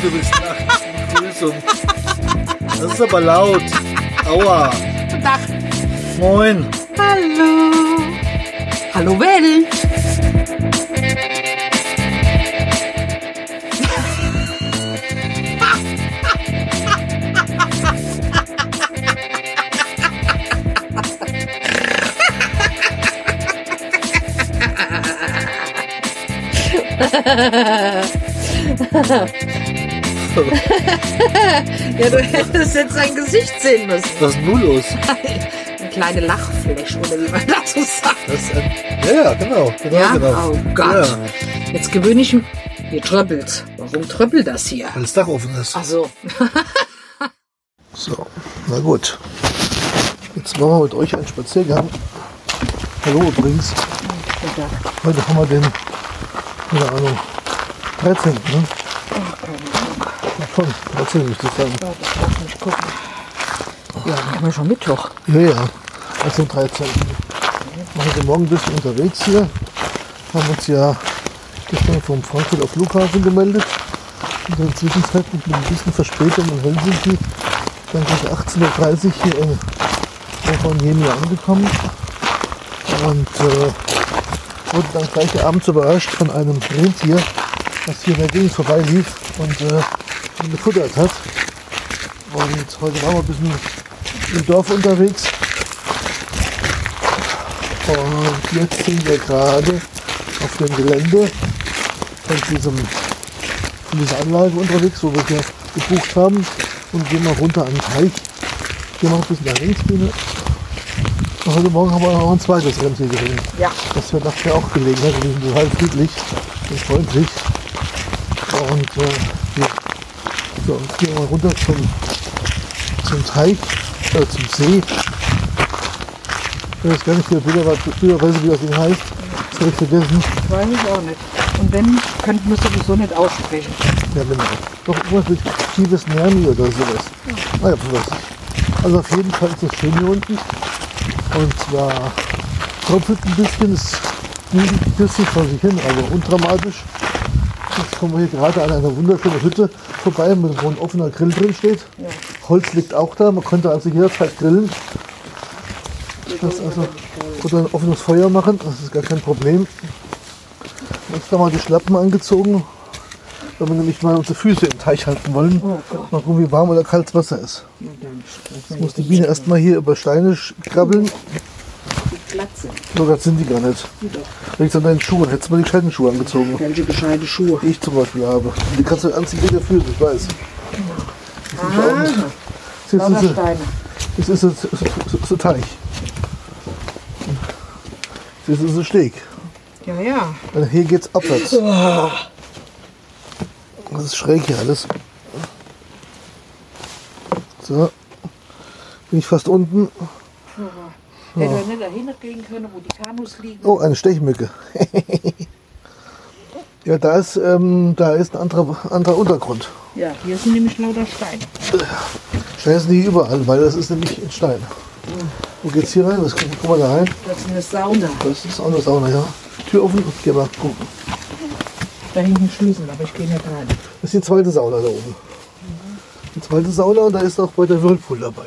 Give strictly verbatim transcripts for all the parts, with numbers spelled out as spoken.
du bist nachts. Begrüßung. Das ist aber laut. Aua. Guten Tag. Moin. Hallo. Hallo Welt. Ja, du hättest jetzt sein Gesicht sehen müssen. Was ist denn nun los? Eine kleine Lachfläche, oder wie man dazu sagt. Das ist ein, ja, ja, genau. genau, Ja? genau. Oh Gott. Ja, Jetzt gewöhne ich mich. Hier tröppelt. Warum tröppelt das hier? weil das Dach offen ist. Ach so. So, na gut. Jetzt machen wir mit euch einen Spaziergang. Hallo übrigens. Heute haben wir den, keine Ahnung, dreizehnten Ne? Ja, schon, dreizehnten müsste ich sagen. Ja, das darf nicht gucken. Ja, dann haben wir schon Mittwoch. Ja, ja, also am dreizehnten Wir sind heute Morgen ein bisschen unterwegs hier. Haben uns ja gestern vom Frankfurter Flughafen gemeldet. Und in der Zwischenzeit mit ein bisschen Verspätung in Helsinki. Dann gleich achtzehn Uhr dreißig hier in Rovaniemi angekommen. Und äh, wurden dann gleich abends überrascht von einem Rentier, das hier in der Gegend vorbeilief und äh, gefuttert hat. Und heute waren wir ein bisschen im Dorf unterwegs. Und jetzt sind wir gerade auf dem Gelände von, diesem, von dieser Anlage unterwegs, wo wir hier gebucht haben. Und gehen mal runter an den Teich. Hier noch ein bisschen nach links gehen. Und heute Morgen haben wir noch ein zweites Rentier gesehen. Ja. Das wir nachher auch gelegen hat. Die sind total friedlich und freundlich. Und äh, hier. So, jetzt gehen wir mal runter zum, zum Teich, äh, zum See. Ich weiß gar nicht, wie der weiß, wie das Ding heißt. Das habe ich vergessen. Weiß ich auch nicht. Und wenn, könnten wir sowieso nicht aussprechen. Ja, genau. Doch irgendwas mit Tiefes Nerni oder sowas. Ah ja, was. Also auf jeden Fall ist es schön hier unten. Und zwar tropft ein bisschen, es nimmt ein bisschen vor sich hin, aber undramatisch. Jetzt kommen wir hier gerade an einer wunderschönen Hütte vorbei, mit wo ein offener Grill drin steht. Ja. Holz liegt auch da, man könnte also jederzeit grillen. Das also, oder ein offenes Feuer machen, das ist gar kein Problem. Jetzt haben wir die Schlappen angezogen, weil wir nämlich mal unsere Füße im Teich halten wollen. Oh Gott. Mal gucken, wie warm oder kalt das Wasser ist. Ja, dann Jetzt muss die Biene erstmal hier über Steine sch- krabbeln. die Glatze. So, das sind die gar nicht. Die doch. Liegt an deinen Schuhen. Hättest du mal die gescheiten Schuhe angezogen. Welche gescheite Schuhe. Die ich zum Beispiel habe. Die kannst du anziehen wie der Füße, ich weiß. Ah, Das ist lauter ein Steine. das ist ein- das ist ein Teich. Das ist ein Steg. Ja, ja. Und hier geht's abwärts. Das ist schräg hier alles. So. Bin ich fast unten. Hätte er nicht dahin gehen können, wo die Kanus liegen. Oh, eine Stechmücke. Ja, da ist, ähm, da ist ein anderer, anderer Untergrund. Ja, hier sind nämlich lauter Steine. Steine sind nicht überall, weil das ist nämlich ein Stein. Wo geht's hier rein? Was gucken wir da rein? Das ist eine Sauna. Das ist auch eine Sauna, ja. Tür offen, geh mal gucken. Da hinten Schlüssel, aber ich gehe nicht rein. Das ist die zweite Sauna da oben. Die zweite Sauna und da ist auch bei der Whirlpool dabei.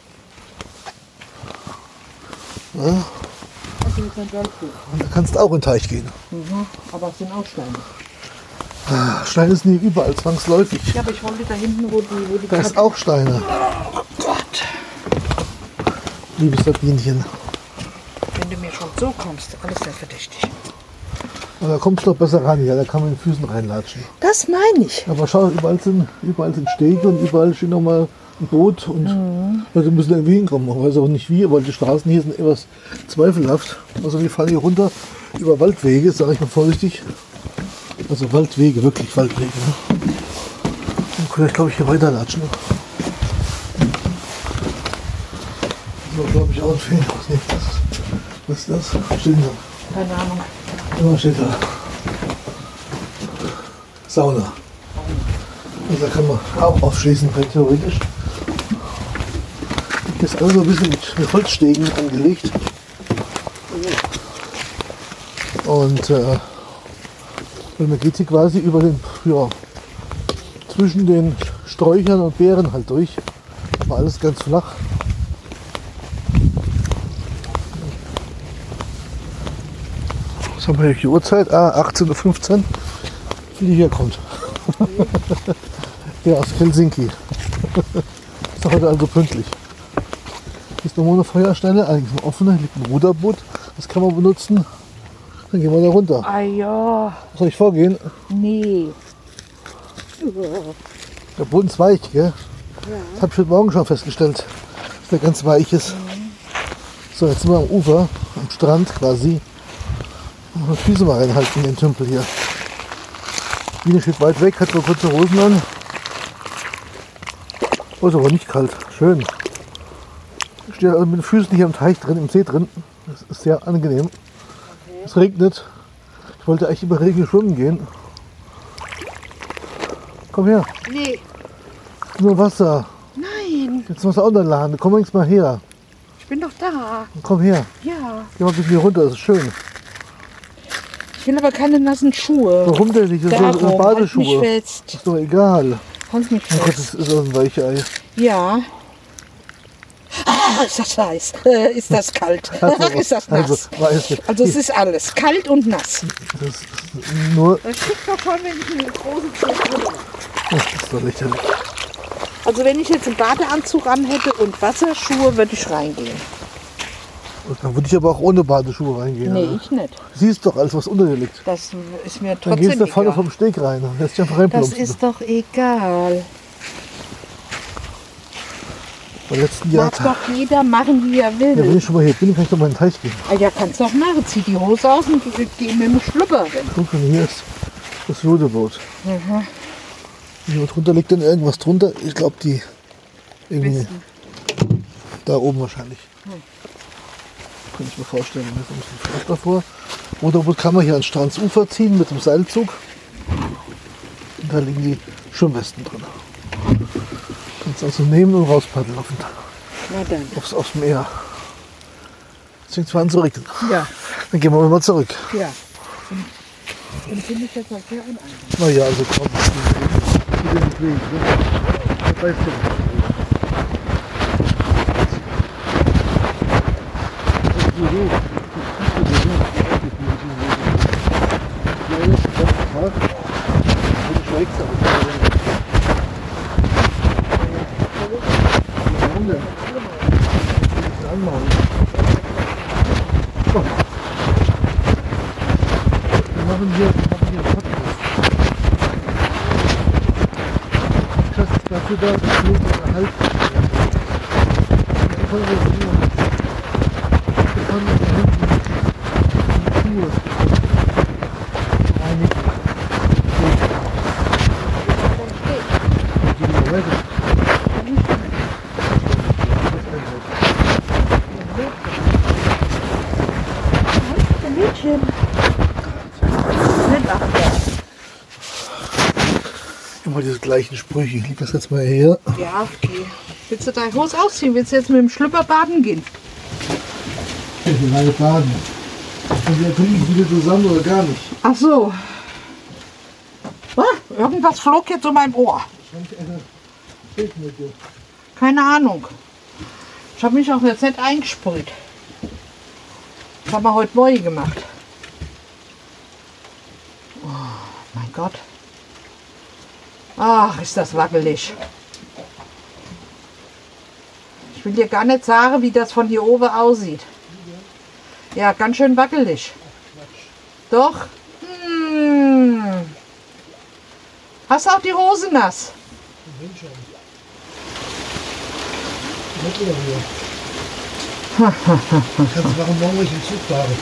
Ja, Also jetzt ein Whirlpool. und da kannst du auch in den Teich gehen. Mhm. Aber es sind auch Steine. Steine sind nicht überall zwangsläufig. Ja, aber ich wollte da hinten, wo die, wo die Da ist Treppe- auch Steine. Oh Gott. Liebes Sabinchen. Wenn du mir schon so kommst, alles sehr verdächtig. Und da kommst du noch besser ran, ja, da kann man mit den Füßen reinlatschen. Das meine ich. Aber schau, überall sind, überall sind Stege und überall steht noch mal ein Boot und Mhm. Leute müssen irgendwie hinkommen. Man weiß auch nicht wie, weil die Straßen hier sind etwas zweifelhaft. Also wir fahren hier runter über Waldwege, sage ich mal vorsichtig. Also Waldwege, wirklich Waldwege. Ne? Dann können wir, glaube ich, hier weiterlatschen. So, glaube ich, auch ein Fehler. Was ist das? Was ist das? Was steht denn da? Keine Ahnung. Was steht da? Sauna. Also da kann man auch aufschließen, rein theoretisch. Das ist alles so ein bisschen mit, mit Holzstegen angelegt. Und äh, und man geht hier quasi über den, ja, zwischen den Sträuchern und Beeren halt durch. War alles ganz flach. Was haben wir hier für Uhrzeit? Ah, achtzehn Uhr fünfzehn. Flieger kommt. Ja, aus Helsinki. Ist doch heute also pünktlich. Hier ist nochmal eine Feuerstelle, eigentlich eine offene, hier liegt ein Ruderboot. Das kann man benutzen. Dann gehen wir da runter. Ah ja. Soll ich vorgehen? Nee. Der Boden ist weich, gell? Das habe ich heute Morgen schon festgestellt, dass der ganz weich ist. So, jetzt sind wir am Ufer, am Strand quasi. Mal die Füße mal reinhalten in den Tümpel hier. Biene steht weit weg, hat nur kurze Hosen an. Oh, ist aber nicht kalt. Schön. Ich stehe also mit den Füßen hier im Teich drin, im See drin. Das ist sehr angenehm. Okay. Es regnet. Ich wollte eigentlich über Regen schwimmen gehen. Komm her. Nee. Nur Wasser. Nein. Jetzt musst du auch noch laden. Komm jetzt mal her. Ich bin doch da. Komm her. Ja. Geh mal ein bisschen hier runter, das ist schön. Ich will aber keine nassen Schuhe. Warum denn nicht? Das sind so Badeschuhe. Halt mich fest. Ist doch egal. Halt mich Oh Gott, fest. das ist so ein Weichei. Ja. Ah, ist das heiß? Äh, ist das kalt? Also, ist das nass? also, weißt du, Also es ist alles. Kalt und nass. das ist nur. Das schickt doch schon, wenn ich eine große Zeug drüber. Das ist doch lächerlich. Also wenn ich jetzt einen Badeanzug an hätte und Wasserschuhe, würde ich reingehen. Und dann würde ich aber auch ohne Badeschuhe reingehen. Nee, oder? ich nicht. Siehst doch alles, was unter dir liegt. Das ist mir Dann trotzdem gehst du da vorne egal. vom Steg rein und lässt dich einfach Das reinplumpsen. ist doch egal. Beim letzten Jahr. Darf doch jeder machen, wie er Ja, wenn will. ich schon mal hier bin, kann ich doch mal in den Teich gehen. Ah, ja, kannst du auch machen. Zieh die Hose aus und geh, geh mit dem Schlüpper rein. Guck mal, hier ist das Ruderboot. Mhm. Hier drunter liegt dann irgendwas drunter. Ich glaube, die irgendwie da oben wahrscheinlich. Hm. Kann ich mir vorstellen. Da ist ein bisschen Fleisch davor. Ruderboot kann man hier ans Strandsufer ziehen mit dem Seilzug. Und da liegen die Schwimmwesten drin. Kannst also nehmen und rauspaddeln auf den, Na dann. aufs, aufs Meer. Jetzt fängt es an zu regnen. Ja, Dann gehen wir mal zurück. ja. Und, und finde ich jetzt auch sehr unangenehm. Naja, also komm. Ich will nicht wegen, ne? Das weißt du nicht. Warum denn? Anmachen. Komm. Wir machen hier, wir machen hier einen Podcast. Das ist dafür da, dass wir uns erhalten. Wir können das nur. Wir können das hinten die Schuhe reinigen. Und die wieder weiter. Mädchen. Nicht achter. Immer diese gleichen Sprüche. Ich leg das jetzt mal her. Ja, okay. Willst du deine Hose ausziehen? Willst du jetzt mit dem Schlüpper baden gehen? Ich will alle baden. Und wir trinken wieder zusammen oder gar nicht. Ach so. Ah, irgendwas flog jetzt um mein Ohr. Wahrscheinlich eine Bildmittel. Keine Ahnung. Ich habe mich auch jetzt nicht eingesprüht. Das haben wir heute neu gemacht. Oh, mein Gott. Ach, ist das wackelig. Ich will dir gar nicht sagen, wie das von hier oben aussieht. Ja, ganz schön wackelig. Doch? Hm. Hast du auch die Hose nass? Nicht oder hier. Kannst du machen, morgen, wenn ich im Zug fahre.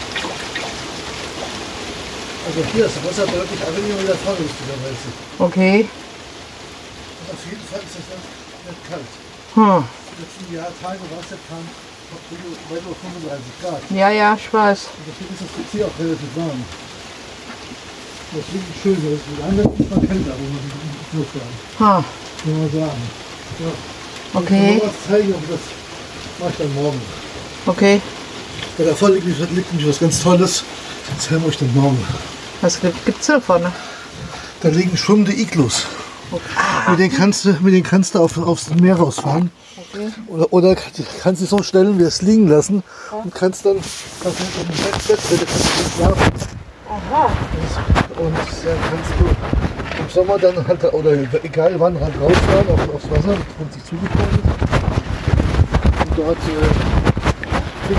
Also hier ist das Wasser deutlich angenehmer wie der Fahrrüstigerweise. Okay. Und auf jeden Fall ist das nicht kalt. Hm. Die letzten Jahr, Tage war es ja kaum weit über fünfunddreißig Grad. Ja, ja, ich weiß. Und deswegen ist das P C auch relativ warm. Das ist wirklich schön, weil es wird anders ist mal kälter, wo wir im Flug waren. Hm. Muss man sagen. Ja. Okay. Ich kann noch was zeigen, aber das mache ich dann morgen. Okay. Bei der Folge liegt nämlich was ganz Tolles. Das erzählen wir euch dann morgen. Was gibt es da vorne? Da liegen schwimmende Iglus. Ah, Mit denen kannst du, mit denen kannst du auf, aufs Meer rausfahren. okay. Oder, oder kannst du so stellen, wir es liegen lassen und kannst dann kannst du auf dem Bett, Bett, Bett, kannst du schlafen. Aha. Und dann kannst du im Sommer dann halt, oder egal wann, halt rausfahren auf, aufs Wasser, wenn es sich zugefroren ist. Und dort äh, die,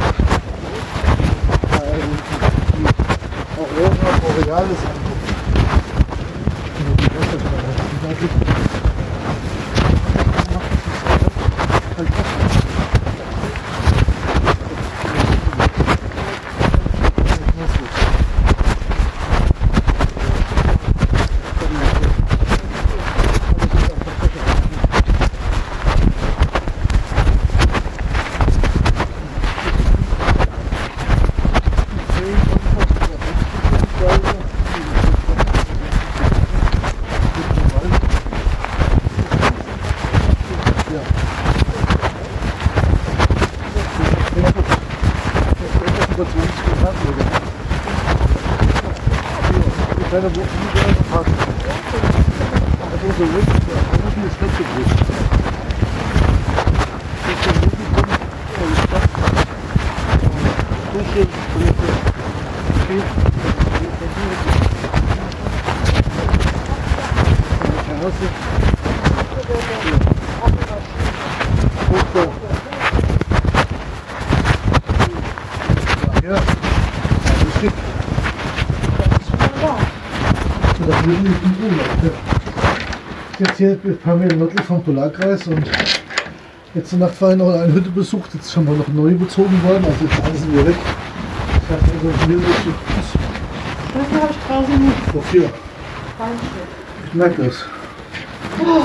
die Aurora Borealis angucken. Und die Wasserstrahlung, die da gibt. Halt Kleine Buch, die wir fahren. Das ist so wild, das ist eine Strecke gewesen. Das ist ein Publikum, der die Stadt durchgeht, Projekte steht, eine Terrasse. Ja, das gibt das ist nicht im Urlaub. Jetzt hier ein paar Meter nördlich vom Polarkreis und jetzt zur Nacht war ich noch eine Hütte besucht. Jetzt schon mal noch neu bezogen worden, also jetzt alles sind wir weg. Ich habe also hier so Das habe ich draußen nicht. Wofür? Ich merke das. Oh.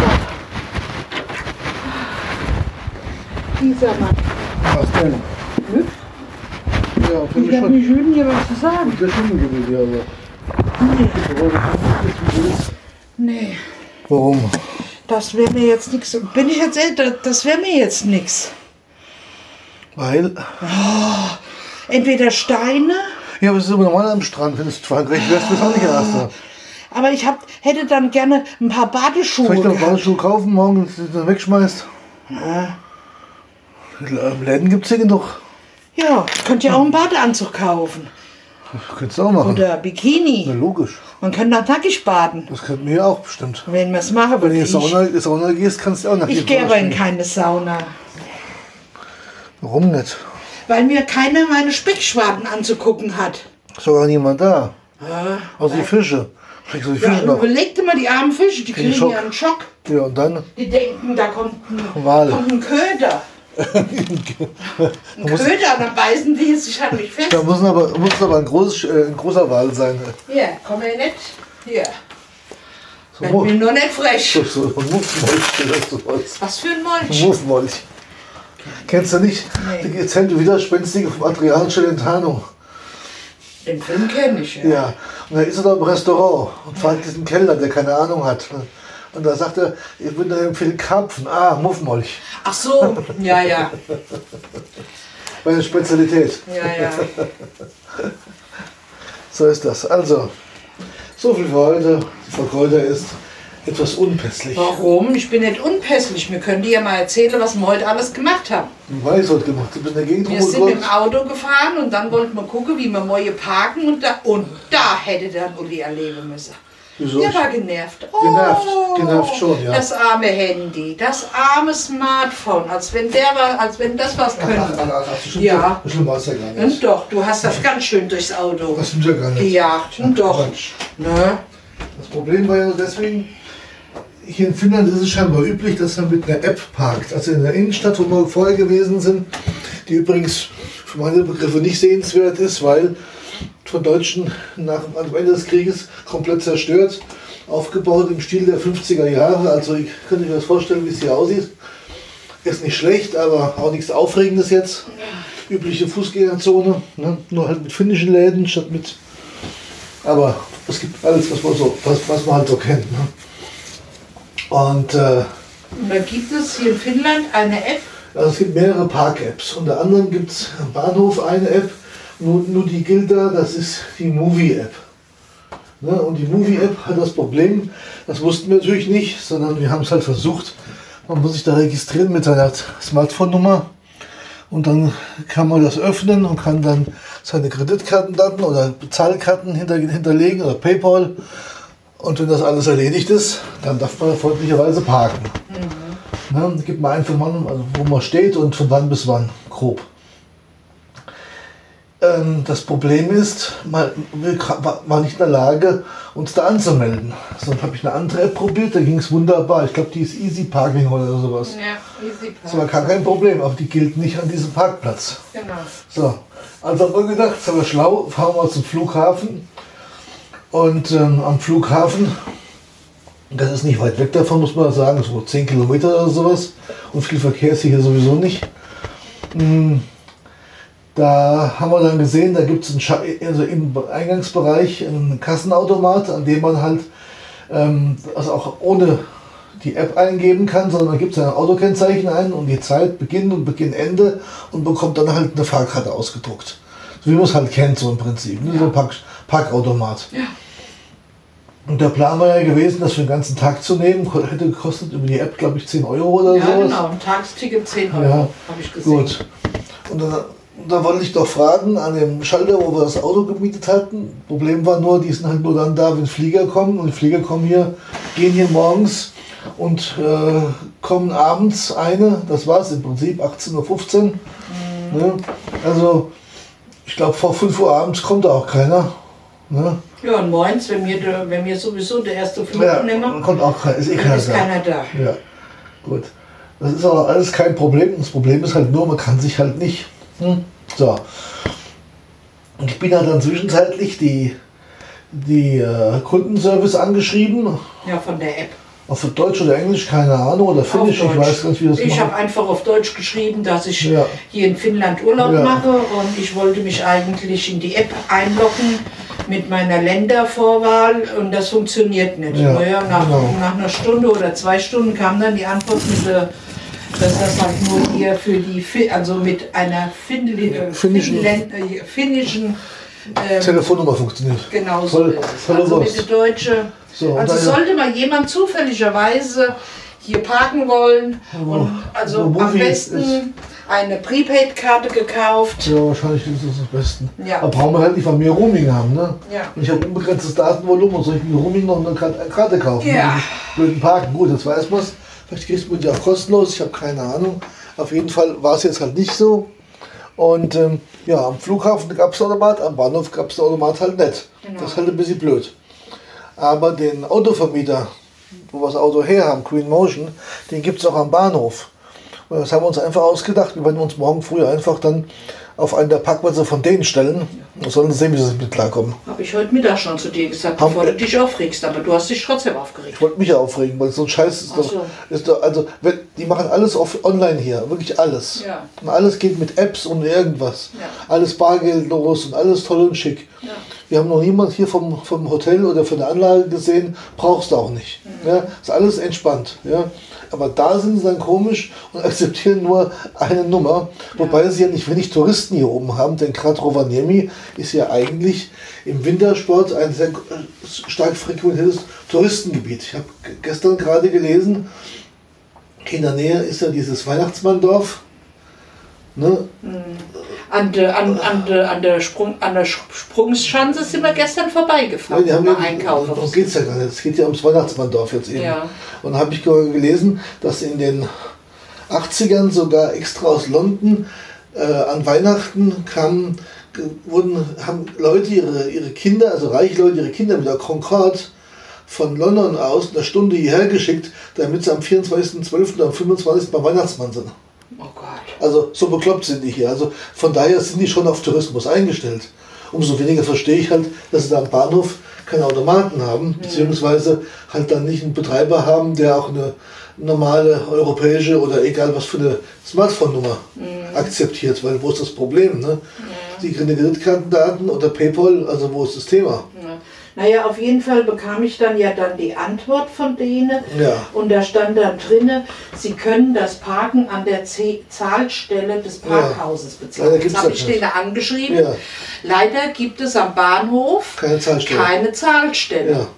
Dieser Mann. Was denn? Hm? Ja, für mich Ich habe schon. nicht schön hier was zu sagen. Der Schimmelgebiet hier, aber. Nee. Warum? Nee. Warum? Das wäre mir jetzt nichts. Bin ich jetzt älter? Das wäre mir jetzt nichts. Weil. Entweder Steine. Ja, aber es ist immer normal am Strand. Wenn es Frankreich wärst, bist du auch nicht Erster. Aber ich hab, hätte dann gerne ein paar Badeschuhe. Soll ich noch gehabt. Badeschuhe kaufen, morgen und sie dann wegschmeißt? Ja. Im Läden gibt es hier genug. Ja, könnt ihr auch einen Badeanzug kaufen. Das könntest du auch machen. Oder Bikini. Na logisch. Man kann da nackig baden. Das könnten wir auch bestimmt. Wenn wir es machen, Wenn würde du in ich. die Sauna, in die Sauna gehst, kannst du auch nach Ich gehe aber in keine Sauna. Warum nicht? Weil mir keiner meine Speckschwaden anzugucken hat. Ist doch gar niemand da. Ja, Außer die Fische. Kriegst du die ja, Fische noch? überleg dir mal die armen Fische, die kriegen Schock. ja einen Schock. Ja, und dann? Die denken, da kommt ein, Wal. kommt ein Köder. Ein Köder, dann beißen die sich an mich fest. Da muss aber, muss aber ein, großes, äh, ein großer Wal sein. Hier, komm her nicht. Hier. So, Werd mir nur nicht frech. so, so ein Muffmolch, das du wolltest. Was für ein Ein Molch. Muffmolch. Kennst du nicht? Nee. Die erzählt du Widerspenstige vom Adriano Celentano. Den Film kenne ich, ja. Ja, und da ist er da im Restaurant und fragt diesen Kellner, der keine Ahnung hat. Und da sagt er, ich würde dir empfehlen Karpfen. Ah, Muffmolch. Ach so, ja, ja. Meine Spezialität. Ja, ja. So ist das. Also, so viel für heute. Die Frau Kräuter ist etwas unpässlich. Warum? Ich bin nicht unpässlich. Wir können dir ja mal erzählen, was wir heute alles gemacht haben. Ich weiß, heute gemacht. Ich bin in der Gegend Wir sind mit dem rumgekommen. Auto gefahren und dann wollten wir gucken, wie wir neue parken und da, und da hätte dann Uli erleben müssen. Wieso? Der war genervt. Oh, Genervt, genervt schon, ja. Das arme Handy, das arme Smartphone, als wenn der war, als wenn das was könnte. Ach, ach, ach, ach, stimmt Ja. So schlimm war es ja gar Und nicht. doch, du hast das ganz schön durchs Auto Das stimmt ja gar nicht. gejagt. Und doch. Quatsch. Ne? Das Problem war ja nur deswegen, hier in Finnland ist es scheinbar üblich, dass man mit einer App parkt. Also in der Innenstadt, wo wir vorher gewesen sind, die übrigens für meine Begriffe nicht sehenswert ist, weil von Deutschen nach am Ende des Krieges komplett zerstört, aufgebaut im Stil der fünfziger Jahre. Also ich könnte mir das vorstellen, wie es hier aussieht. Ist nicht schlecht, aber auch nichts Aufregendes jetzt. Übliche Fußgängerzone, ne? Nur halt mit finnischen Läden statt mit. Aber es gibt alles, was man, so, was, was man halt so kennt. Ne? Und äh, Und da gibt es hier in Finnland eine App. also es gibt mehrere Park-Apps. Unter anderem gibt es am Bahnhof eine App, nur, nur die gilt da, das ist die Movie-App. Ne? Und die Movie-App hat das Problem, das wussten wir natürlich nicht, sondern wir haben es halt versucht. Man muss sich da registrieren mit seiner Smartphone-Nummer und dann kann man das öffnen und kann dann seine Kreditkartendaten oder Bezahlkarten hinter, hinterlegen oder PayPal. Und wenn das alles erledigt ist, dann darf man freundlicherweise parken. Mhm. Ne? Gibt man einfach mal, also wo man steht und von wann bis wann, grob. Ähm, das Problem ist, man war nicht in der Lage, uns da anzumelden. So, dann habe ich eine andere App probiert, da ging es wunderbar. Ich glaube, die ist Easy Parking oder sowas. Ja, Easy Parking. Das war gar kein Problem, aber die gilt nicht an diesem Parkplatz. Genau. So, also haben wir gedacht, sind wir schlau, fahren wir zum Flughafen. Und ähm, am Flughafen, das ist nicht weit weg davon, muss man sagen, so zehn Kilometer oder sowas. Und viel Verkehr ist hier sowieso nicht. Mhm. Da haben wir dann gesehen, da gibt es also im Eingangsbereich einen Kassenautomat, an dem man halt ähm, also auch ohne die App eingeben kann, sondern man gibt sein Autokennzeichen ein und die Zeit, Beginn und Beginnende und bekommt dann halt eine Fahrkarte ausgedruckt. So wie man es halt kennt, so im Prinzip, ne? So ein Park, Parkautomat. Ja. Und der Plan war ja gewesen, das für den ganzen Tag zu nehmen, hätte gekostet über die App, glaube ich, zehn Euro oder so. Ja, sowas. Genau, ein Tagesticket zehn Euro, ja, habe ich gesehen. Gut. Und dann Da wollte ich doch fragen, an dem Schalter, wo wir das Auto gemietet hatten. Problem war nur, die sind halt nur dann da, wenn Flieger kommen. Und die Flieger kommen hier, gehen hier morgens und äh, kommen abends eine. Das war es im Prinzip, achtzehn Uhr fünfzehn. Mhm. Ne? Also, ich glaube, vor fünf Uhr abends kommt da auch keiner. Ne? Ja, und morgens, wenn wir, wenn wir sowieso der erste Flug ja, nehmen, kommt auch keiner, ist eh keiner, ist da. keiner da. Ja, gut. Das ist aber alles kein Problem. Das Problem ist halt nur, man kann sich halt nicht. Hm. So. Und ich bin halt dann zwischenzeitlich die, die äh, Kundenservice angeschrieben. Ja, von der App. Auf Deutsch oder Englisch, keine Ahnung, oder Finnisch, ich weiß gar nicht, wie das Ich habe einfach auf Deutsch geschrieben, dass ich ja. hier in Finnland Urlaub ja. mache und ich wollte mich eigentlich in die App einloggen mit meiner Ländervorwahl und das funktioniert nicht. Ja, naja, nach, genau. nach einer Stunde oder zwei Stunden kam dann die Antwort mit der, dass das halt nur hier für die, also mit einer Finnli, finnischen, Finnländ, äh, finnischen ähm, Telefonnummer funktioniert. Genau so voll, ist es. Voll also mit der deutsche. So, also sollte mal jemand zufälligerweise hier parken wollen oh, und also so am besten eine Prepaid-Karte gekauft. Ja, wahrscheinlich ist das das Beste. Ja. Da brauchen wir halt nicht, weil wir Roaming haben. Ne? Ja. Und ich habe unbegrenztes Datenvolumen und soll ich mit Roaming noch eine Karte kaufen? Ja. Blöden Parken, gut, das weiß man es. Vielleicht kriegst du die auch kostenlos, ich habe keine Ahnung. Auf jeden Fall war es jetzt halt nicht so. Und ähm, ja, am Flughafen gab es Automat, am Bahnhof gab es Automat halt nicht. Genau. Das ist halt ein bisschen blöd. Aber den Autovermieter, wo wir das Auto her haben, Green Motion, den gibt es auch am Bahnhof. Und das haben wir uns einfach ausgedacht. Wir werden uns morgen früh einfach dann auf einen der Parkplätze von denen stellen. Wir sollen sehen, wie sie mit klarkommen. Habe ich heute Mittag schon zu dir gesagt, haben bevor du dich aufregst, aber du hast dich trotzdem aufgeregt. Ich wollte mich ja aufregen, weil so ein Scheiß ist, doch, so. ist doch, also wenn, die machen alles auf, online hier, wirklich alles. Ja. Und alles geht mit Apps und irgendwas. Ja. Alles bargeldlos und alles toll und schick. Ja. Wir haben noch niemand hier vom, vom Hotel oder von der Anlage gesehen, brauchst du auch nicht. Mhm. Ja, ist alles entspannt. Ja. Aber da sind sie dann komisch und akzeptieren nur eine Nummer. Ja. Wobei sie ja nicht wenig Touristen hier oben haben, denn gerade Rovaniemi ist ja eigentlich im Wintersport ein sehr stark frequentiertes Touristengebiet. Ich habe gestern gerade gelesen, in der Nähe ist ja dieses Weihnachtsmanndorf. Ne? An der, an, an der, an der, Sprung, an der Sprungsschanze sind wir gestern vorbeigefahren, ja, um einkaufen. Darum geht es ja gar nicht. Es geht ja ums Weihnachtsmanndorf jetzt eben. Ja. Und da habe ich gelesen, dass in den achtzigern sogar extra aus London äh, an Weihnachten kamen, wurden, haben Leute ihre, ihre Kinder, also reiche Leute ihre Kinder mit der Concorde von London aus eine Stunde hierher geschickt, damit sie am vierundzwanzigsten zwölften oder am fünfundzwanzigsten beim Weihnachtsmann sind. Oh Gott. Also so bekloppt sind die hier. Also von daher sind die schon auf Tourismus eingestellt. Umso weniger verstehe ich halt, dass sie da am Bahnhof keine Automaten haben, mhm. beziehungsweise halt dann nicht einen Betreiber haben, der auch eine normale europäische oder egal was für eine Smartphone-Nummer mhm. akzeptiert. Weil wo ist das Problem? Ne? Ja. Die Kreditkartendaten oder PayPal, also wo ist das Thema? Ja. Naja, auf jeden Fall bekam ich dann ja dann die Antwort von denen. Ja. Und da stand dann drinne, Sie können das Parken an der Z Zahlstelle des Parkhauses bezahlen. Leider Das gibt's habe das ich nicht. denen angeschrieben. Ja. Leider gibt es am Bahnhof Keine Zahlstelle. keine Zahlstelle. Ja.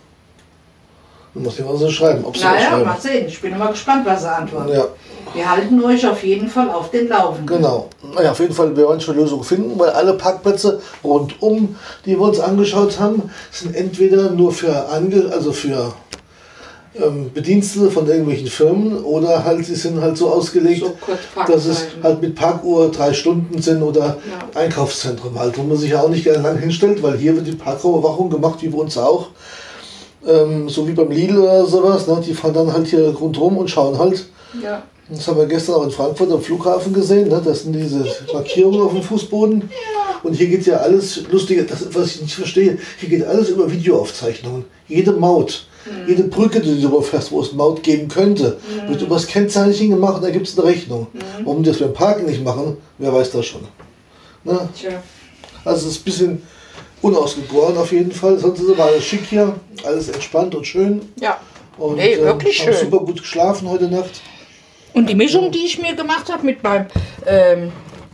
Du musst dir mal so schreiben, ob sie was Naja, schreiben. mal sehen. Ich bin mal gespannt, was sie antworten. Ja, Wir halten euch auf jeden Fall auf den Laufenden. genau. Naja, auf jeden Fall, wir wollen schon eine Lösung finden, weil alle Parkplätze rundum, die wir uns angeschaut haben, sind entweder nur für, Ange also für ähm, Bedienstete von irgendwelchen Firmen oder halt, sie sind halt so ausgelegt, So kurz dass es Parkzeichen. halt mit Parkuhr drei Stunden sind oder Ja. Einkaufszentrum halt, wo man sich ja auch nicht gerne lang hinstellt, weil hier wird die Parkraumüberwachung gemacht, wie bei uns auch. Ähm, so wie beim Lidl oder sowas, ne? Die fahren dann halt hier rundherum und schauen halt. Ja. Das haben wir gestern auch in Frankfurt am Flughafen gesehen. Ne? Das sind diese Markierungen auf dem Fußboden. Und hier geht ja alles lustige, das, was ich nicht verstehe, hier geht alles über Videoaufzeichnungen. Jede Maut, mhm. jede Brücke, die du überfährst, wo es Maut geben könnte, mhm. wird über das Kennzeichen gemacht und da gibt es eine Rechnung. Mhm. Warum die das beim Parken nicht machen, wer weiß das schon. Ne? Tja. Also es ist ein bisschen unausgegoren auf jeden Fall. Sonst ist aber alles schick hier, alles entspannt und schön. Ja. Und Nee, wirklich ähm, haben schön. super gut geschlafen heute Nacht. Und die Mischung, die ich mir gemacht habe mit meinem ähm,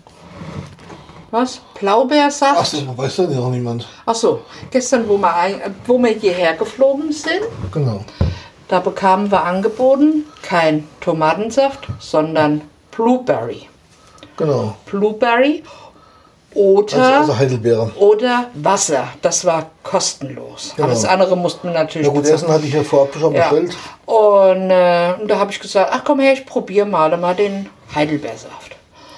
was? Blaubeersaft. Ach so, weiß ja noch niemand. Ach so, gestern, wo wir, ein, wo wir hierher geflogen sind, Genau. da bekamen wir angeboten, kein Tomatensaft, sondern Blueberry. Genau. Blueberry oder, Also, also Heidelbeere. oder Wasser. Das war kostenlos. Genau. Alles andere mussten wir natürlich Ja gut, bezahlen. Essen hatte ich ja vorab schon Ja. bestellt. Und, äh, und da habe ich gesagt, ach komm her, ich probiere mal, mal den Heidelbeersaft.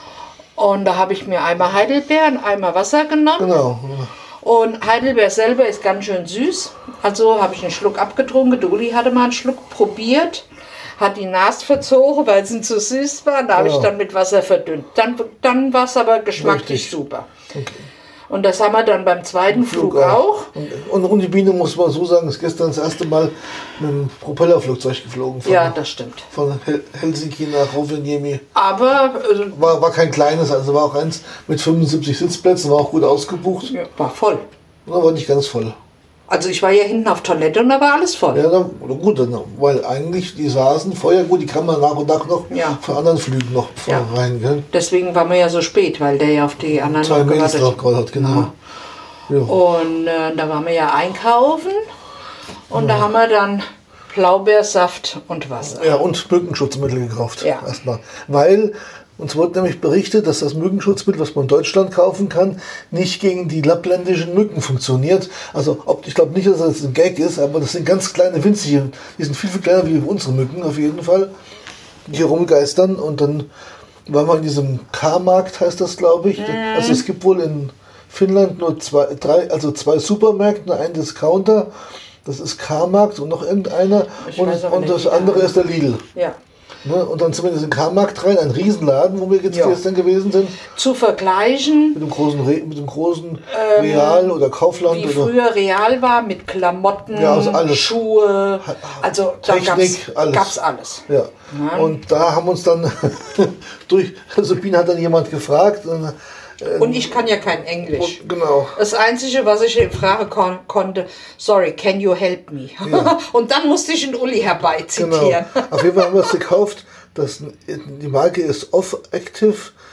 Und da habe ich mir einmal Heidelbeer und einmal Wasser genommen. Genau. Und Heidelbeer selber ist ganz schön süß. Also habe ich einen Schluck abgetrunken. Duli hatte mal einen Schluck probiert, hat die Nase verzogen, weil sie zu süß waren. Da habe ich Genau. dann mit Wasser verdünnt. Dann, dann war es aber geschmacklich Richtig. super. Okay. Und das haben wir dann beim zweiten Flug, auch. Und, und, und die Biene, muss man so sagen, ist gestern das erste Mal mit einem Propellerflugzeug geflogen. Von, Ja, das stimmt. von Hel Helsinki nach Rovaniemi. Aber äh, War, war kein kleines, also war auch eins mit fünfundsiebzig Sitzplätzen, war auch gut ausgebucht. ja, war voll. War nicht ganz voll. Also ich war ja hinten auf Toilette und da war alles voll. Ja, dann, oder gut, dann, weil eigentlich die saßen vorher, gut, die kann man nach und nach noch Ja. von anderen Flügen noch Ja. rein. Gell? Deswegen waren wir ja so spät, weil der ja auf die anderen Zwei noch Mails gewartet drauf gehabt hat, genau. Ja. Und äh, da waren wir ja einkaufen und da haben wir dann Blaubeersaft und Wasser. Ja, und Mückenschutzmittel gekauft. Ja. Erstmal. Weil uns wurde nämlich berichtet, dass das Mückenschutzmittel, was man in Deutschland kaufen kann, nicht gegen die lappländischen Mücken funktioniert. Also ob, ich glaube nicht, dass das ein Gag ist, aber das sind ganz kleine, winzige, die sind viel, viel kleiner wie unsere Mücken auf jeden Fall, die hier rumgeistern. Und dann waren wir in diesem K-Markt, heißt das, glaube ich. Also es gibt wohl in Finnland nur zwei, drei, also zwei Supermärkte, einen Discounter. Das ist K-Markt und noch irgendeiner. Ich Und, weiß aber und nicht, das wie der andere heißt. ist der Lidl. Ja. Ne? Und dann sind wir in diesen K-Markt rein, ein Riesenladen, wo wir jetzt Ja. gestern gewesen sind. Zu vergleichen, Mit dem großen, Re mit dem großen Real oder Kaufland. wie oder früher Real war, mit Klamotten, Ja, also alles. Schuhe, also da Technik, gab's alles. gab's alles. Ja. Und da haben uns dann durch, Sabine hat dann jemand gefragt. Und, äh, Und ich kann ja kein Englisch. und, genau. Das Einzige, was ich in Frage kon konnte, sorry, can you help me? Ja. Und dann musste ich einen Uli Genau. herbeizitieren. Auf jeden Fall haben wir es gekauft. Das, die Marke ist Off-Active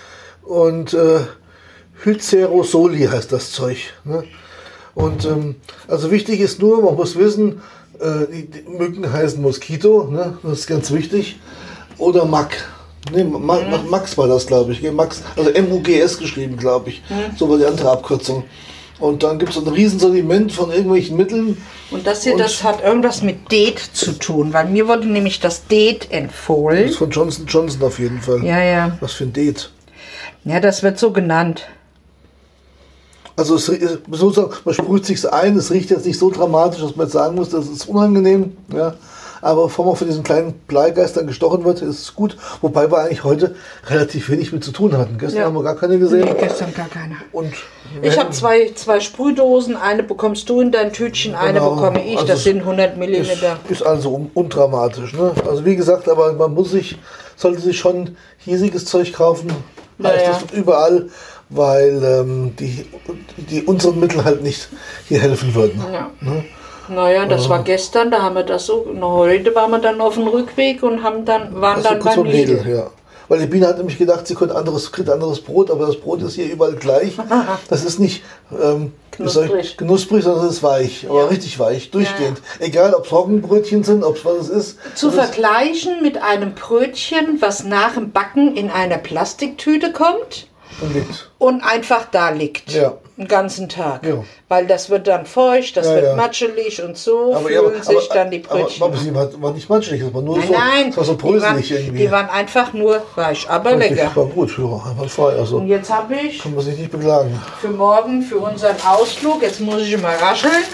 und äh, Hycerosoli heißt das Zeug. Ne? Und ähm, also wichtig ist nur, man muss wissen, äh, die, die Mücken heißen Moskito, ne? Das ist ganz wichtig. Oder Mac. Nee, Ma Mhm. Max war das, glaube ich. gell? Max, also M U G S geschrieben, glaube ich. Mhm. So war die andere Abkürzung. Und dann gibt es ein Riesensortiment von irgendwelchen Mitteln. Und das hier, Und- das hat irgendwas mit Date zu tun, weil mir wurde nämlich das Date Das empfohlen. ist von Johnson Johnson auf jeden Fall. Ja, ja. Was für ein Date. Ja, das wird so genannt. Also es, rie- sozusagen, man sprüht sich ein, es riecht jetzt nicht so dramatisch, dass man jetzt sagen muss, das ist unangenehm. Ja. Aber bevor man von diesen kleinen Bleigeistern gestochen wird, ist es gut. Wobei wir eigentlich heute relativ wenig mit zu tun hatten. Gestern Ja. haben wir gar keine gesehen. Nee, gestern gar keine. Und Ich habe zwei, zwei Sprühdosen, eine bekommst du in dein Tütchen, eine Genau. bekomme ich, Also das es sind hundert ist, Milliliter. ist also un undramatisch. Ne? Also wie gesagt, aber man muss sich, sollte sich schon hiesiges Zeug kaufen. Ja, Heißt ja. das überall, weil ähm, die, die unseren Mittel halt nicht hier helfen würden. Ja. Ne? Naja, das war gestern, da haben wir das so. Und heute waren wir dann auf dem Rückweg und haben dann, waren Also dann kurz beim vom Lidl, Lidl. ja. Weil die Biene hat nämlich gedacht, sie könnte anderes, kriegt anderes Brot, aber das Brot ist hier überall gleich. Das ist nicht ähm, Knusprig. knusprig, sondern es ist weich, aber Ja. richtig weich, durchgehend. Egal, ob Trockenbrötchen sind, ob es was es ist. Zu das ist vergleichen mit einem Brötchen, was nach dem Backen in einer Plastiktüte kommt und liegt. und einfach da liegt. Ja. Den ganzen Tag. Ja. Weil das wird dann feucht, das Ja, wird ja. matschelig und so Aber, ja, fühlen aber, sich aber, dann die Brötchen. Aber, aber sie war, war nicht matschig, das war nur Nein, so, nein, das war so die, waren, bröselig irgendwie. die waren einfach nur weich, aber Richtig, lecker. war gut, ja, einfach frei. Also Und jetzt habe ich kann man sich nicht beklagen. für morgen, für unseren Ausflug, jetzt muss ich mal rascheln.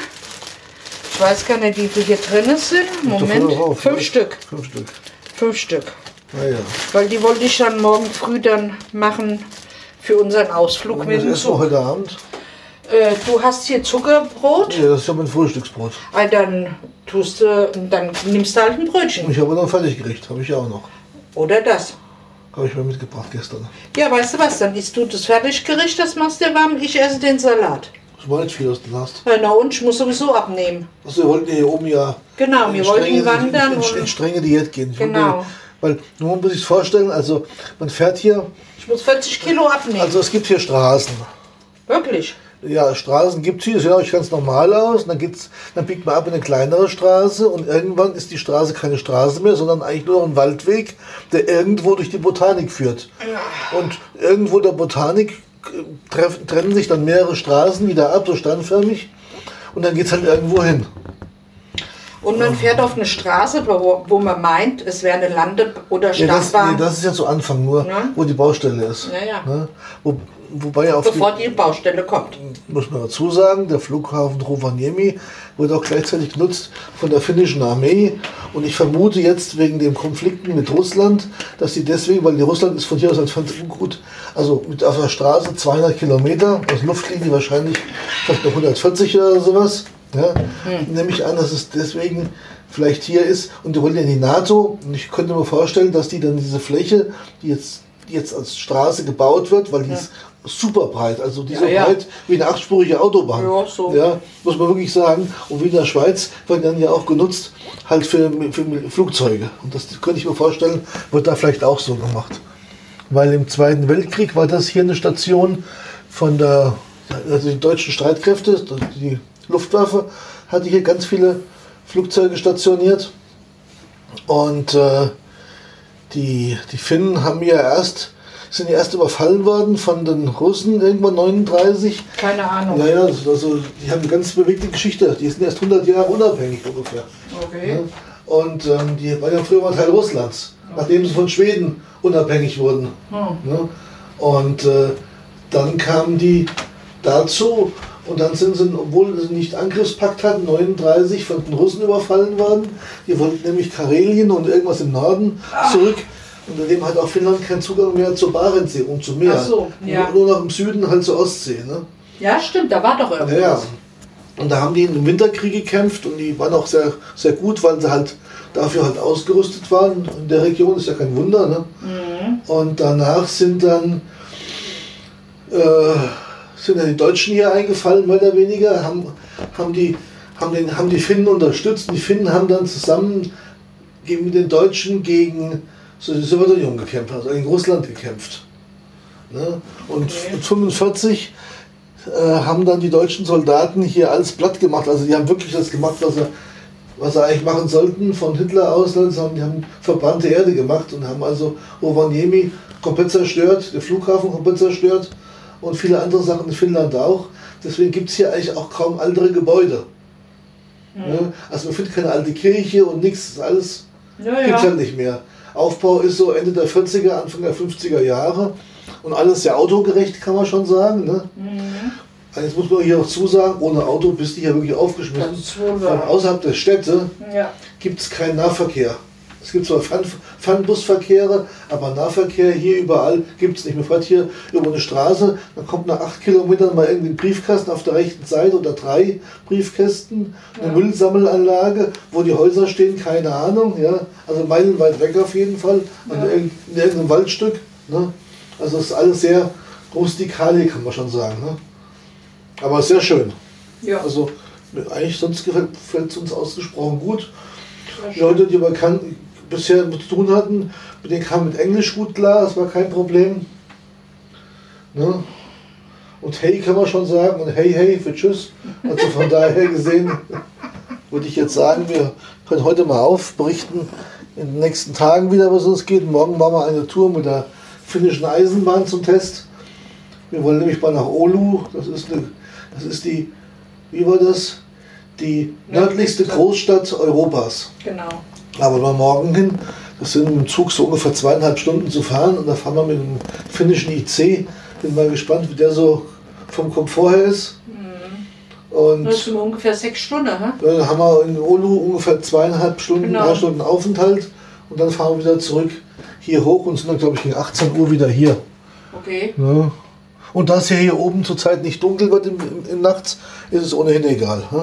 Ich weiß gar nicht, wie viele hier drin sind. Moment, Drauf, fünf ne? Stück. Fünf Stück. Fünf Stück. Naja. Weil die wollte ich dann morgen früh dann machen für unseren Ausflug Und mit das dem essen wir Zug. heute Abend. Äh, du hast hier Zuckerbrot, Ja, das ist ja mein Frühstücksbrot. ah, dann tust du, dann nimmst du halt ein Brötchen. Ich habe noch fertig gekriegt, habe ich ja auch noch. Oder das. Habe ich mir mitgebracht gestern. Ja, weißt du was, dann isst du das Fertiggericht, das machst du warm, ich esse den Salat. Das war nicht viel, was du hast. Ja, na und, ich muss sowieso abnehmen. Also wir wollten ja hier oben ja Genau, wir in wollten strenge, wandern in, in, in und strenge Diät gehen. Ich Genau. wollte, weil nun muss ich es vorstellen, also man fährt hier, ich muss vierzig Kilo abnehmen. also es gibt hier Straßen. Wirklich. Ja, Straßen gibt es hier, das sieht auch ganz normal aus. Und dann, gibt's, dann biegt man ab in eine kleinere Straße und irgendwann ist die Straße keine Straße mehr, sondern eigentlich nur noch ein Waldweg, der irgendwo durch die Botanik führt. Und irgendwo der Botanik äh, treffen, trennen sich dann mehrere Straßen wieder ab, so sternförmig. Und dann geht es halt irgendwo hin. Und man fährt auf eine Straße, wo, wo man meint, es wäre eine Lande- oder Ja, das, Startbahn. nee, das ist ja zu Anfang nur, Ja. wo die Baustelle ist. Ja, ja. Ne? Wo, wobei auf bevor die Baustelle kommt. die, muss man dazu sagen, der Flughafen Rovaniemi wird auch gleichzeitig genutzt von der finnischen Armee. Und ich vermute jetzt wegen den Konflikten mit Russland, dass sie deswegen, weil die Russland ist von hier aus entfernt gut, also mit auf der Straße zweihundert Kilometer, aus Luftlinie wahrscheinlich vielleicht noch hundertvierzig oder sowas. Ja, hm. Nehme ich an, dass es deswegen vielleicht hier ist. Und die wollen ja in die NATO. Und ich könnte mir vorstellen, dass die dann diese Fläche, die jetzt, die jetzt als Straße gebaut wird, weil die ja. ist super breit, also die so ja, ja. breit wie eine achtspurige Autobahn. Ja, so. Ja, muss man wirklich sagen. Und wie in der Schweiz wird dann ja auch genutzt halt für, für Flugzeuge. Und das könnte ich mir vorstellen, wird da vielleicht auch so gemacht. Weil im Zweiten Weltkrieg war das hier eine Station von der, also die deutschen Streitkräfte, die Luftwaffe hatte hier ganz viele Flugzeuge stationiert und äh, die, die Finnen haben ja erst, sind ja erst überfallen worden von den Russen irgendwann neununddreißig. Keine Ahnung. Ja, ja, also die haben eine ganz bewegte Geschichte. Die sind erst hundert Jahre unabhängig ungefähr. Okay. Ja? Und ähm, die waren ja früher mal Teil Russlands, nachdem sie von Schweden unabhängig wurden. Hm. Ja? Und äh, dann kamen die dazu. Und dann sind sie, obwohl sie nicht Angriffspakt hatten, neununddreißig von den Russen überfallen worden. Die wollten nämlich Karelien und irgendwas im Norden zurück. Und seitdem hat auch Finnland keinen Zugang mehr zur Barentssee und zum Meer. Ach so, ja. Nur noch im Süden halt zur Ostsee. Ne? Ja, stimmt, da war doch irgendwas. Ja, ja. Und da haben die im Winterkrieg gekämpft und die waren auch sehr, sehr gut, weil sie halt dafür halt ausgerüstet waren. In der Region ist ja kein Wunder. Ne? Mhm. Und danach sind dann... Äh, sind ja die Deutschen hier eingefallen, mehr oder weniger, haben, haben, die, haben, den, haben die Finnen unterstützt. Und die Finnen haben dann zusammen mit den Deutschen gegen so die Sowjetunion gekämpft, also gegen Russland gekämpft. Ne? Und Okay. fünfundvierzig äh, haben dann die deutschen Soldaten hier alles platt gemacht. Also die haben wirklich das gemacht, was sie, was sie eigentlich machen sollten von Hitler aus, sondern die haben verbrannte Erde gemacht und haben also Rovaniemi komplett zerstört, den Flughafen komplett zerstört. Und viele andere Sachen in Finnland auch. Deswegen gibt es hier eigentlich auch kaum ältere Gebäude. Mhm. Ja, also man findet keine alte Kirche und nichts, alles Ja, gibt es ja. halt nicht mehr. Aufbau ist so Ende der vierziger, Anfang der fünfziger Jahre und alles sehr autogerecht, kann man schon sagen. Ne? Mhm. Jetzt muss man hier auch zusagen, ohne Auto bist du hier wirklich aufgeschmissen. Das ist wohl Von wahr. außerhalb der Städte Ja. gibt es keinen Nahverkehr. Es gibt zwar Fun- Fernbusverkehre, aber Nahverkehr hier überall gibt es nicht. Man fährt hier über eine Straße, dann kommt nach acht Kilometern mal irgendwie ein Briefkasten auf der rechten Seite oder drei Briefkästen, eine Ja. Müllsammelanlage, wo die Häuser stehen, keine Ahnung. Ja? Also meilenweit weg auf jeden Fall, Ja. an irgend- in irgendeinem Waldstück. Ne? Also es ist alles sehr rustikal, kann man schon sagen. Ne? Aber sehr schön. Ja. Also Eigentlich sonst gefällt es uns ausgesprochen gut. Die Leute, die wir kannten, bisher mit zu tun hatten, mit denen kam mit Englisch gut klar, das war kein Problem. Ne? Und hey kann man schon sagen und hey hey für tschüss. Also von daher gesehen würde ich jetzt sagen, wir können heute mal aufberichten in den nächsten Tagen wieder, was uns geht. Morgen machen wir eine Tour mit der finnischen Eisenbahn zum Test. Wir wollen nämlich mal nach Oulu, das ist, eine, das ist die, wie war das? Die nördlichste Großstadt Europas. Genau. Aber mal morgen hin, das sind im Zug so ungefähr zweieinhalb Stunden zu fahren und da fahren wir mit dem finnischen I C. Bin mal gespannt, wie der so vom Komfort her ist. Mhm. Und das sind ungefähr sechs Stunden, hä? dann haben wir in Oulu ungefähr zweieinhalb Stunden, Genau. drei Stunden Aufenthalt und dann fahren wir wieder zurück hier hoch und sind dann, glaube ich, gegen achtzehn Uhr wieder hier. Okay. Ja. Und da es ja hier oben zurzeit nicht dunkel wird im, im, im Nachts, ist es ohnehin egal. Hm?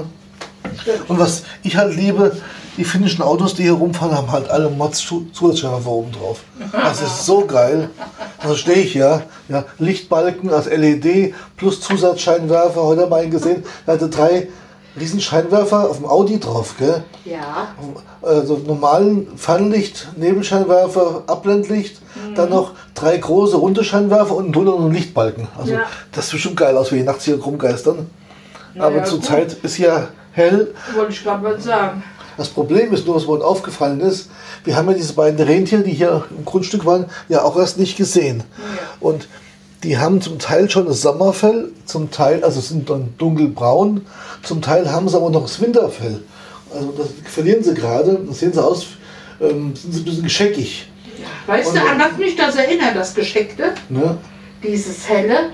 Und was ich halt liebe, die finnischen Autos, die hier rumfahren, haben halt alle Mods-Zusatzscheinwerfer oben drauf. Das ist so geil. Da stehe ich ja, ja, Lichtbalken als L E D plus Zusatzscheinwerfer. Heute haben wir einen gesehen, der hatte drei Riesenscheinwerfer auf dem Audi drauf. Gell? Ja. Also normalen Fernlicht, Nebelscheinwerfer, Abblendlicht, mhm. dann noch drei große runde Scheinwerfer und drunter noch ein Lichtbalken. Also Ja. das ist bestimmt geil aus, wie die nachts hier rumgeistern. Na Aber ja, zurzeit ist ja hell. Wollte ich gerade mal sagen. Das Problem ist nur, was mir aufgefallen ist, wir haben ja diese beiden Rentiere, die hier im Grundstück waren, ja auch erst nicht gesehen. Ja. Und die haben zum Teil schon das Sommerfell, zum Teil, also sind dann dunkelbraun, zum Teil haben sie aber noch das Winterfell. Also das verlieren sie gerade, das sehen sie aus, ähm, sind sie ein bisschen gescheckig. Weißt Und- du, an was mich das erinnert, das Gescheckte? Ne? Dieses Helle,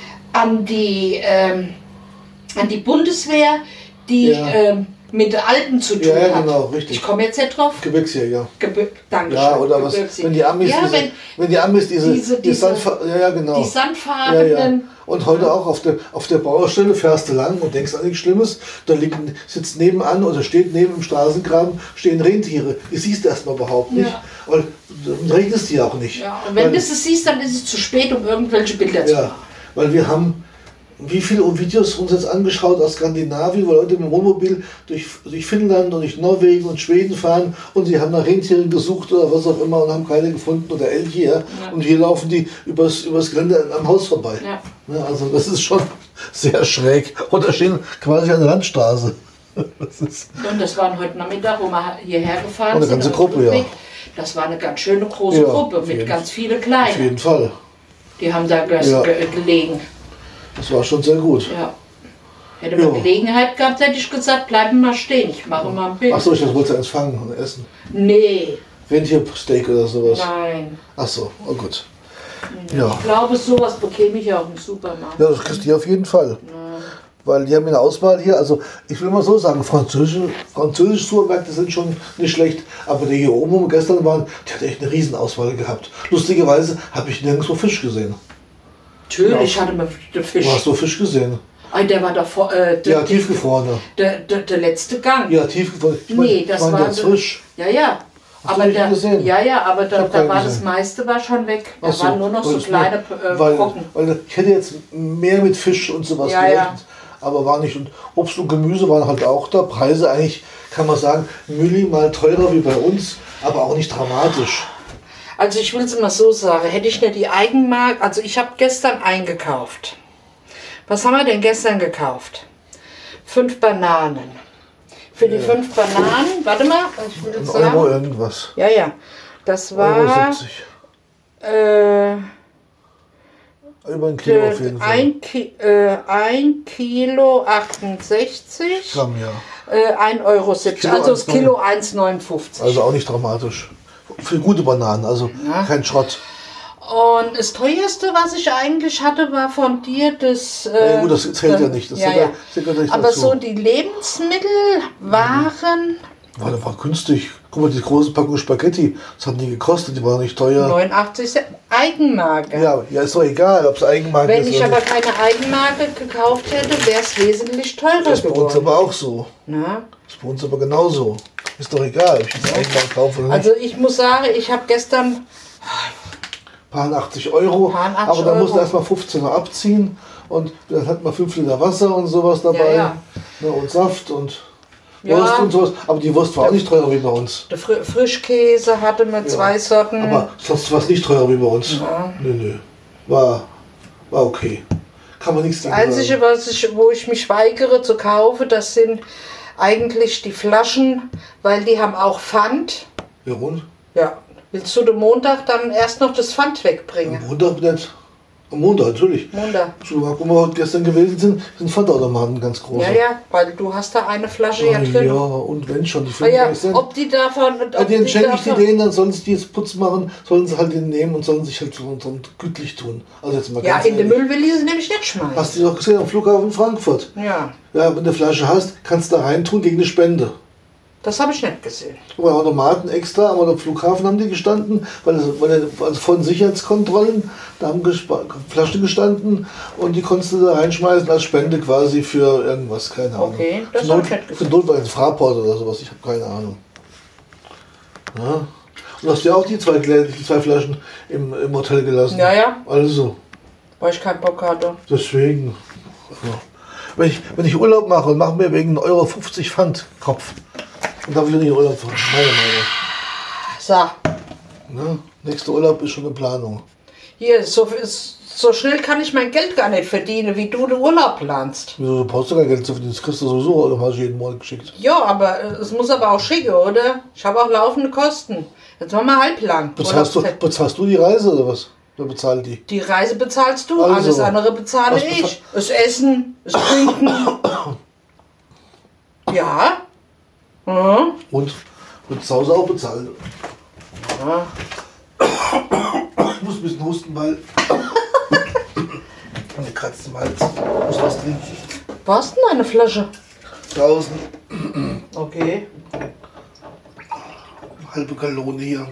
an die, ähm, an die Bundeswehr, die Ja. ähm, mit den Alpen zu tun Ja, ja, hat. genau, richtig. Ich komme jetzt nicht drauf. Gebirgsjäger. Gebir Dankeschön. Ja, oder was, Gebirgsjäger. wenn die Amis ja, diese, wenn wenn die Amis diese, diese- die diese- Sandfa ja, ja, genau. die Ja, sandfarbenen. ja. Und heute auch auf der, auf der Baustelle fährst du lang und denkst an nichts Schlimmes. Da liegen, sitzt nebenan oder steht neben dem Straßengraben, stehen Rentiere. Die siehst du erstmal überhaupt nicht. Ja. Und dann regnest die auch nicht. Ja, und wenn weil, du es siehst, dann ist es zu spät, um irgendwelche Bilder zu ja, machen. weil wir haben wie viele Videos uns jetzt angeschaut aus Skandinavien, wo Leute mit dem Wohnmobil durch, durch Finnland und durch Norwegen und Schweden fahren und sie haben nach Rentieren gesucht oder was auch immer und haben keine gefunden oder Elche. Ja? Ja. Und hier laufen die übers, übers Gelände am Haus vorbei. Ja. Ja, also das ist schon sehr schräg. Oder stehen quasi an der Landstraße. Das ist, Und das waren heute Nachmittag, wo wir hierher gefahren Und eine sind. ganze aus Gruppe, ja. Ludwig. Das war eine ganz schöne große Ja, Gruppe auf mit jeden- ganz vielen auf Kleinen. jeden Fall. Die haben da ge Ja. ge gelegen. Das war schon sehr gut. Ja. Hätte man Ja. Gelegenheit gehabt, hätte ich gesagt, bleiben mal stehen. Ich mache mal ein Bild. Achso, ich wollte eins fangen und essen. Nee, Rentiersteak oder sowas. nein. Achso, oh gut. Ja. Ich glaube, sowas bekäme ich auch im Supermarkt. Ja, das kriegst du auf jeden Fall. Weil die haben eine Auswahl hier, also ich will mal so sagen, französische, französische Supermärkte sind schon nicht schlecht, aber der hier oben, wo wir gestern waren, der hat echt eine Riesenauswahl gehabt. Lustigerweise habe ich nirgendwo Fisch gesehen. Natürlich hatte man den Fisch. Wo hast du Fisch gesehen? Ah, der war davor, äh, der, Ja, tiefgefrorene. der, der, der letzte Gang. Ja, tiefgefroren. Ich mein, Nee, das ich mein, war der ist so- frisch. Ja, ja. Hast Aber du nicht da, gesehen? ja, ja, aber Ich da, hab da keinen war das gesehen. meiste war schon weg. Da Ach so, waren nur noch so weil es kleine mir- äh, weil, Brocken. weil ich hätte jetzt mehr mit Fisch und sowas Ja, ja. gerechnet, aber war nicht. Und Obst und Gemüse waren halt auch da. Preise eigentlich, kann man sagen, minimal teurer wie bei uns, aber auch nicht dramatisch. Also ich will es immer so sagen, hätte ich nicht die Eigenmarke, also ich habe gestern eingekauft. Was haben wir denn gestern gekauft? Fünf Bananen. Für die fünf Bananen, warte mal, ich will Ein jetzt Euro sagen. irgendwas. Ja, ja, das Euro war siebzig. äh, Über ein Kilo auf jeden Fall. ein, Ki äh, ein Kilo achtundsechzig, Gramm, ja. äh, ein Euro siebzig, Kilo also das eins Komma neun. Kilo eins Komma neunundfünfzig. Also auch nicht dramatisch. Für gute Bananen, also kein Schrott. Und das teuerste, was ich eigentlich hatte, war von dir das. Ja, Äh, gut, das zählt ja nicht. Das ja, zählt ja- ja. zählt ja nicht Aber dazu. so die Lebensmittel waren War, das war günstig. Guck mal, die große Packung Spaghetti, das hat die gekostet, die war nicht teuer. neunundachtzig Cent. Eigenmarke. Ja, ja, ist doch egal, ob es Eigenmarke Wenn ist ich oder aber nicht. keine Eigenmarke gekauft hätte, wäre es wesentlich teurer Das ist bei uns geworden. aber auch so. Na? Das ist bei uns aber genauso. Ist doch egal, ob ich jetzt Eigenmarke kaufe oder nicht. Also ich muss sagen, ich habe gestern, Paar achtzig Euro, Paar achtzig aber da musst du Euro. erstmal fünfzehner abziehen Und dann hat man fünf Liter Wasser und sowas dabei. Ja, ja. Ne, und Saft und Ja. Wurst und sowas. Aber die Wurst war auch nicht teurer wie bei uns. Der Fr Frischkäse hatte mit Ja. zwei Sorten. Aber sonst war es nicht teurer wie bei uns. Ja. Nö, nö. War, war okay. Kann man nichts Das gegen Einzige, sagen. was ich, wo ich mich weigere zu kaufen, das sind eigentlich die Flaschen, weil die haben auch Pfand. Ja, und? Ja. Willst du den Montag dann erst noch das Pfand wegbringen? Am Montag nicht. Am Montag, natürlich. Montag. Entschuldigung, wo wir heute gestern gewesen sind, sind Pfandautomaten ganz große. Ja, ja, weil du hast da eine Flasche ja Ah, drin. ja, und wenn schon, die Ah, ja, fünfunddreißig Cent. ob die davon... Ob Ja, den die schenke ich die davon- denen, dann sollen sie die jetzt Putz machen, sollen sie halt den nehmen und sollen sich halt so, so gütlich tun. Also jetzt mal Ja, ganz in den ehrlich. Müll will ich sie nämlich nicht schmeißen. Hast du doch gesehen am Flughafen Frankfurt? Ja, Ja, wenn du eine Flasche hast, kannst du da reintun gegen eine Spende. das habe ich nicht gesehen. Bei Automaten extra, aber am Flughafen haben die gestanden, weil, es, weil also von Sicherheitskontrollen, da haben gespa- Flaschen gestanden und die konntest du da reinschmeißen als Spende quasi für irgendwas, keine Ahnung. Okay, das Für hab Not- ich nicht Für gesehen. Notfall ein Fraport oder sowas, ich habe keine Ahnung. Ja. Und hast du ja auch die zwei, Glä- die zwei Flaschen im, im Hotel gelassen. Ja, ja, Also, weil ich keinen Bock hatte. deswegen. Ja. Wenn ich, wenn ich Urlaub mache und mache mir wegen einen Euro fünfzig Pfand Kopf, dann darf ich nicht in Urlaub fahren. Meine Meinung. So, Ne? Nächster Urlaub ist schon in Planung. hier, so, so schnell kann ich mein Geld gar nicht verdienen, wie du den Urlaub planst. Wieso, du brauchst du gar Geld zu verdienen? Das kriegst du sowieso automatisch jeden Monat geschickt. Ja, aber äh, es muss aber auch schicken, oder? Ich habe auch laufende Kosten. Jetzt machen wir halblang. Bezahlst du, Oder bezahlst du die Reise oder was? Wer bezahlt die? die Reise bezahlst du, Also, alles andere bezahle was ich. bezahl- Das Essen, das Trinken. Ja. Mhm. Und wird zu Hause auch bezahlt. Ja. Ich muss ein bisschen husten, weil. Mir kratzt im Hals. Ich muss was trinken. Wo hast denn eine Flasche? Draußen. Okay. Halbe Gallone hier.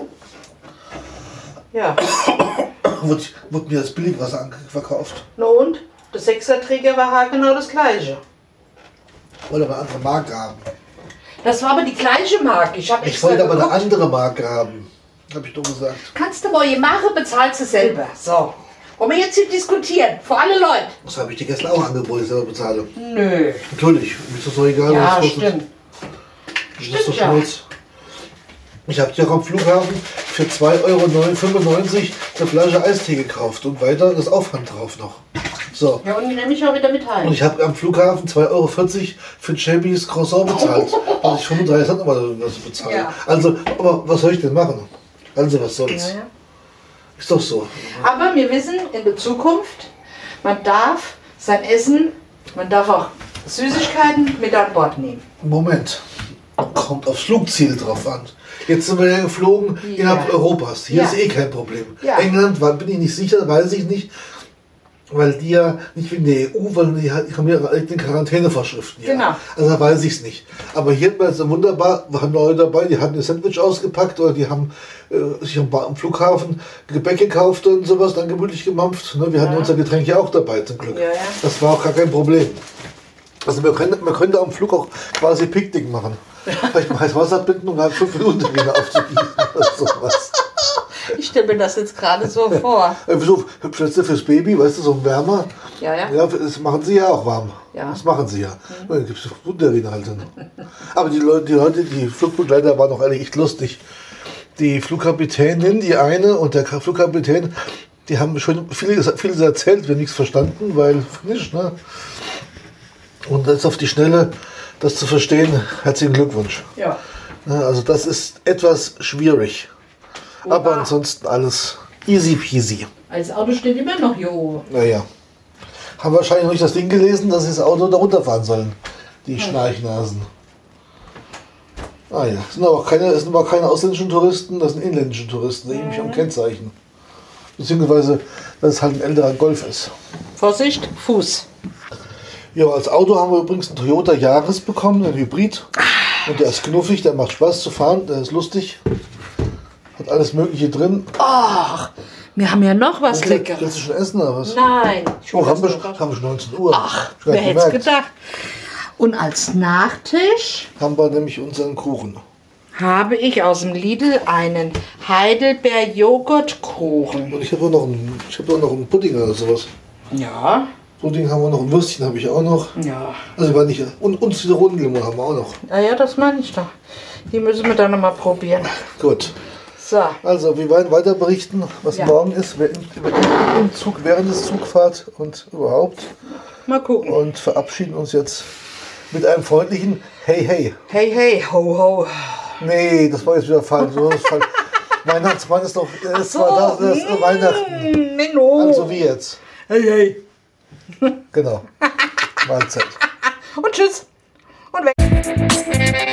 Ja. Wurde, wurde mir das Billigwasser ange- verkauft. Na und? Der Sechserträger war genau das gleiche. Wollte aber eine andere Marke haben. Das war aber die gleiche Marke. Ich habe Ich wollte aber eine andere Marke haben. Hab ich doch gesagt. Kannst du neue machen, bezahlst du selber. So. Wollen wir jetzt hier diskutieren? Vor alle Leute. Das habe ich dir gestern auch angeboten, ich selber bezahle. Nö. Natürlich, mir ist das doch egal. Ja, was kostet. stimmt. Das ist doch Stimmt, ja. Schnurz. Ich habe dir am Flughafen für zwei Euro fünfundneunzig eine Flasche Eistee gekauft und weiter das Aufwand drauf noch. So. Ja, und die nehme ich auch wieder mit Und heim. ich habe am Flughafen zwei Euro vierzig für ein Shelby's Croissant bezahlt. Also ich fünfunddreißig Cent nochmal das bezahlt. Ja. Also, aber was soll ich denn machen? Also was soll's? Ja, ja. Ist doch so. Aber wir wissen in der Zukunft, man darf sein Essen, man darf auch Süßigkeiten mit an Bord nehmen. Moment. Kommt aufs Flugziel drauf an. Jetzt sind wir ja geflogen Ja. innerhalb Europas. Hier Ja. ist eh kein Problem. Ja. England war, bin ich nicht sicher, weiß ich nicht. Weil die ja nicht wegen der E U, weil die, hat- die haben ja eigene Quarantänevorschriften. Ja. Genau. Also da weiß ich es nicht. Aber hier war es so wunderbar, wir haben Leute dabei, die hatten ihr Sandwich ausgepackt oder die haben äh, sich am, Ba- am Flughafen Gebäck gekauft und sowas, dann gemütlich gemampft. Ne? Wir hatten Ja. unser Getränk ja auch dabei, zum Glück. Ja, ja. Das war auch gar kein Problem. Also wir können, man könnte am Flug auch quasi Picknick machen. Vielleicht mal heiß Wasser binden und halt fünf Minuten wieder aufzugießen oder sowas. Ich stelle mir das jetzt gerade so vor. Äh, wieso? Plätze fürs Baby, weißt du, so ein Wärmer. Ja, ja. Ja, das machen sie ja auch warm. Ja. Das machen sie ja. Mhm. Dann gibt es Wunderinhalte. Aber die Leute, die Leute, die Flugbegleiter waren auch ehrlich echt lustig. Die Flugkapitänin, die eine und der Flugkapitän, die haben schon vieles, vieles erzählt, wir haben nichts verstanden, weil nicht, ne? Und das auf die Schnelle, das zu verstehen, herzlichen Glückwunsch. Ja. Ne, Also das ist etwas schwierig. Aber Oha. ansonsten alles easy peasy. Als Auto steht immer noch hier oben. Naja. Haben wahrscheinlich noch nicht das Ding gelesen, dass sie das Auto da runterfahren sollen. Die Schnarchnasen. Ah ja. Es sind aber auch keine, es sind aber auch keine ausländischen Touristen, das sind inländische Touristen, die nämlich am Kennzeichen. Beziehungsweise, dass es halt ein älterer Golf ist. Vorsicht, Fuß. Ja, als Auto haben wir übrigens einen Toyota Yaris bekommen, einen Hybrid. Und der ist knuffig, der macht Spaß zu fahren, der ist lustig. Hat alles Mögliche drin. Ach, wir haben ja noch was Willst Leckeres. du schon essen oder was? Nein. Ich Oh, will haben wir, das schon, noch- haben wir schon neunzehn Uhr. Ach, Ich hab wer gar hätte es gemerkt. gedacht. Und als Nachtisch Haben wir nämlich unseren Kuchen. habe ich aus dem Lidl einen Heidelbeer-Joghurtkuchen. Und ich habe auch noch einen, ich habe auch noch einen Pudding oder sowas. Ja, Pudding haben wir noch, ein Würstchen habe ich auch noch. Ja. Also war nicht. Und, und Zitronenlimo haben wir auch noch. Ah ja, das meine ich da. Die müssen wir dann noch mal probieren. Gut. So. Also, wir werden weiter berichten, was Ja. morgen ist, wer im, im Zug, während des Zugfahrt und überhaupt. Mal gucken. Und verabschieden uns jetzt mit einem freundlichen Hey, hey. Hey, hey, ho, ho. Nee, das war jetzt wieder falsch. Das ist falsch. Weihnachtsmann ist doch ist So, zwar das, das ist mm, Weihnachten. Menno. Also wie jetzt. Hey, hey. Genau. Mahlzeit. Und tschüss. Und weg.